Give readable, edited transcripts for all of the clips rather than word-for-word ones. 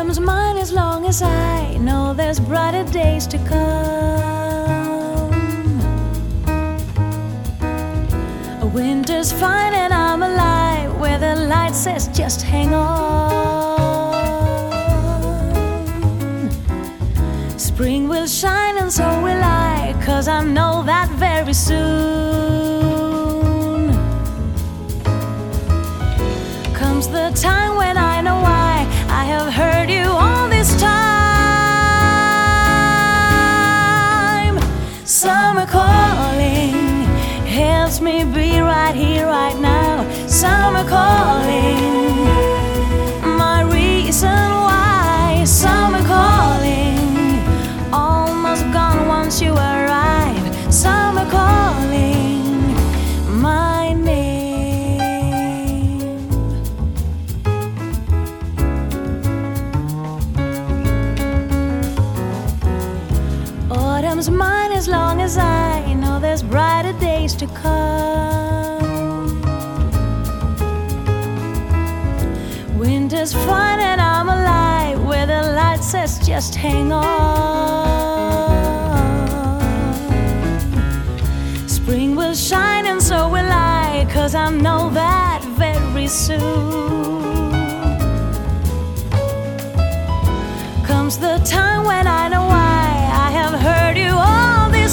Autumn's mine as long as I know there's brighter days to come. Winter's fine and I'm alive, where the light says just hang on. Spring will shine and so will I, 'cause I know that very soon comes the time when I know why I have heard you all this time. Summer calling helps me be right here, right now. Summer calling, my reason why. Summer calling, almost gone once you arrive. Summer calling, my name. Autumn's mine as long as I know there's brighter days to come. Winter's fine and I'm alive, where the light says just hang on. Spring will shine and so will I, 'cause I know that very soon comes the time when I know why I have heard you all this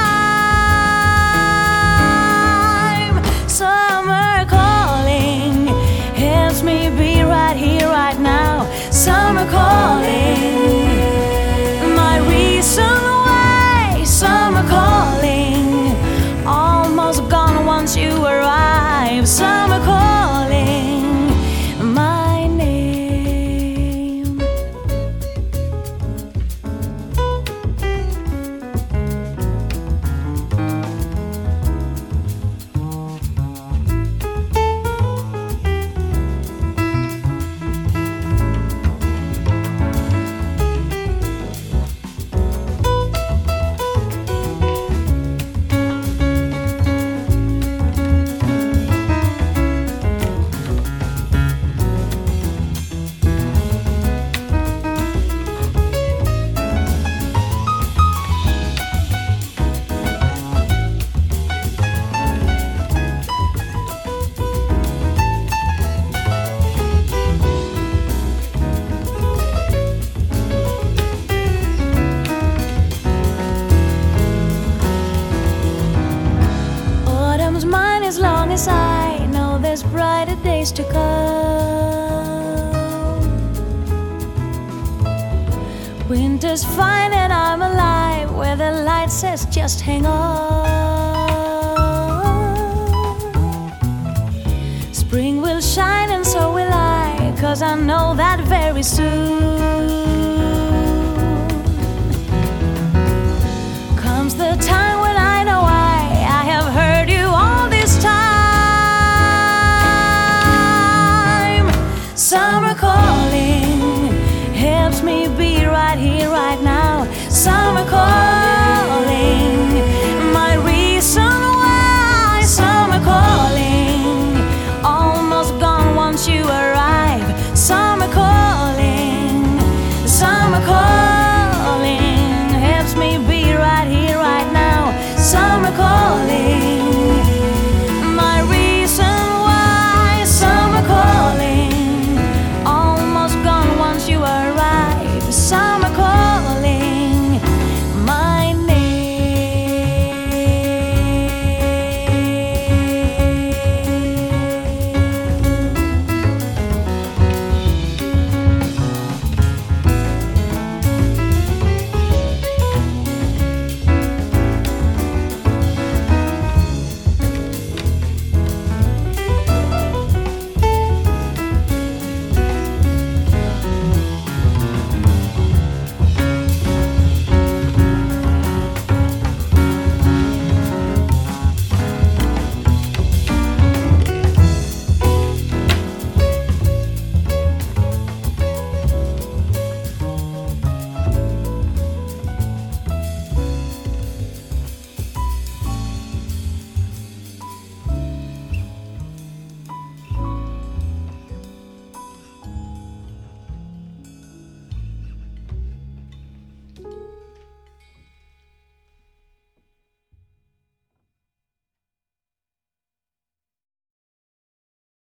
time. Summer calling helps me be right here, right now. Summer calling, my reason why. Summer calling, almost gone once you arrive. Summer calling, my name. Mine as long as I know there's brighter days to come. Winter's fine and I'm alive, where the light says just hang on. Spring will shine and so will I, 'cause I know that very soon